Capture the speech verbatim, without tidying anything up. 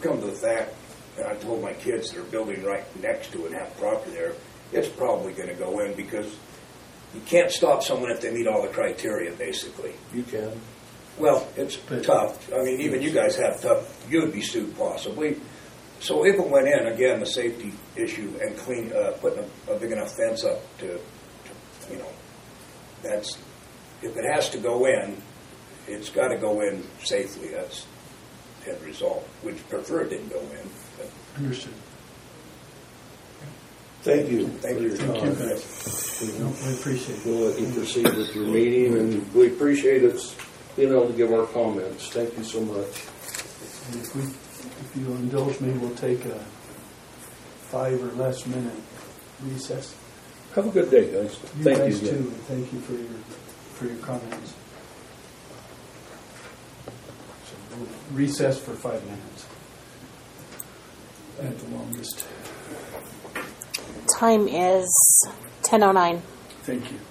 come to the fact, and I told my kids that are building right next to it and have property there, it's probably going to go in because you can't stop someone if they meet all the criteria, basically. You can. Well, it's But- tough. I mean, even you guys have tough, you'd be sued possibly. So if it went in, again, the safety issue and clean, uh, putting a, a big enough fence up to, to, you know, that's, if it has to go in, it's got to go in safely. That's the end result. We'd prefer it didn't go in. But Understood. Thank you Thank for you. your Thank time. you, guys. No, I appreciate it. We'll let you proceed with your meeting, and we appreciate us being able to give our comments. Thank you so much. And if we, if you indulge me, we'll take a five or less minute recess. Have a good day, guys. You Thank guys you too, again. and thank you for your for your comments. So we'll recess for five minutes at the longest. Time is ten oh nine. Thank you.